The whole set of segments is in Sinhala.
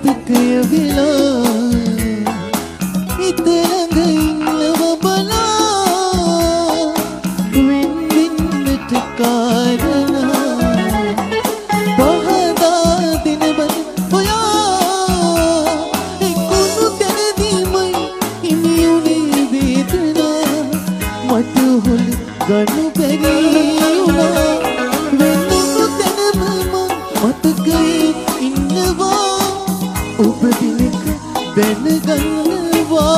මතකය විලා ඉතරඟ ඉන්නව බලා වෙන්වෙන්නට කාරණා පහදා දෙනබද ඔයා එකුණු තැනදීමයි හිමියුනේ වේදනා මට හොල ගනු බැරි වුණා වෙනුණු තැනම මතකයේ ඉන්නවා ඔබ දිනක දැනගන්නවා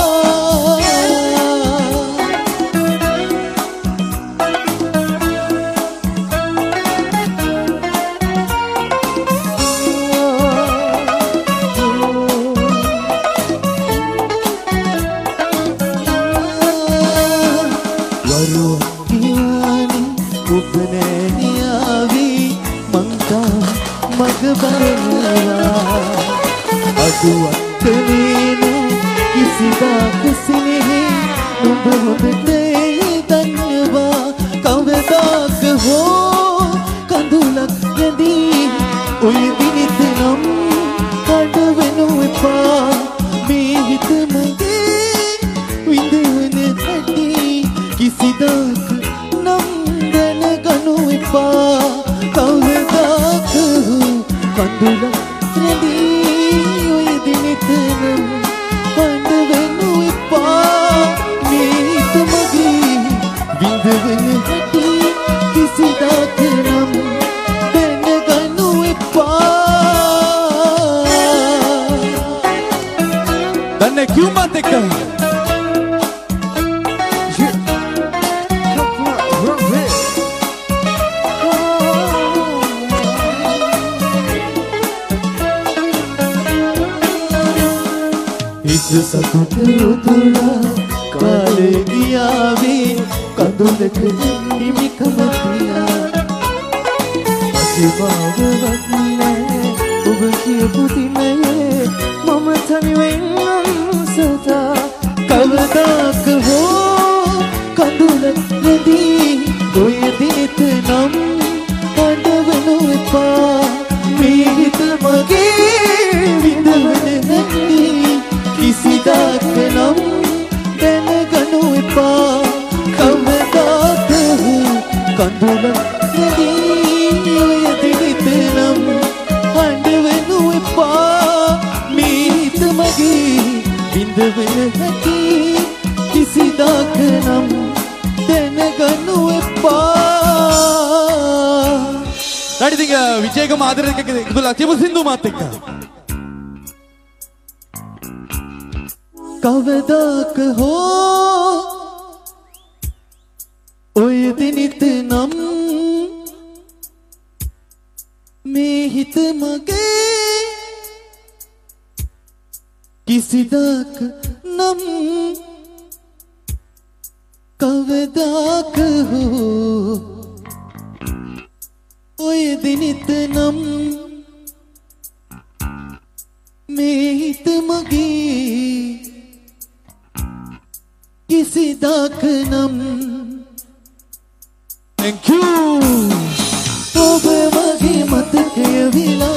අදුවත්තනේනු කිසිදාක සිනෙහි නුඹ හොඳට දන්නවා කවදාක හෝ කඳුලක් නැදී ඔය දිනිත නම් කඩ වෙනු එපා මේ හිත මගේ විඳවන හැටි කිසිදාක නම් දැනගනු එපා කවදාක කඳුලක් නැදී ඔය දිනෙතනම් කඩ වෙනු එපා මේ හිත මගේ විඳවන හැටි කිසිදාක නම් දැනගනු එපා දන්නේ කිව්මත් එක්ක සතුට උතුරා කාලේ ගියාවේ කඳුලක හිමිකම තියා අතිභාවවත් නැහැ ඔබ කියපු දිනයේ මම තනි වෙන්නම් සදා කවදාක හෝ කඳුලක් නැදී ඔය දිනෙත නම් අඬවනු එපා මේ හිත මගේ විඳවන නැති කිසිදාක නම් දැනගනු එපා කවදාක කඳුලක් නැදී ඔය දිනෙත නම් හඬවනු එපා මේ හිත මගේ විඳවන හැටි කිසිදාක නම් දැනගනු එපා රයිට් ඉතින් විජේකම ආදරයක එකතුලා කියමු සින්දු මාත් එක්ක කවදාක හෝ ඔය දිනිත නම් මේ හිත මගේ කිසිදාක නම් කවදාක හෝ ඔය දිනිත නම් මේ හිත මගේ කිසිදාක නම් Thank you ඔබ මගේ මතකය විලා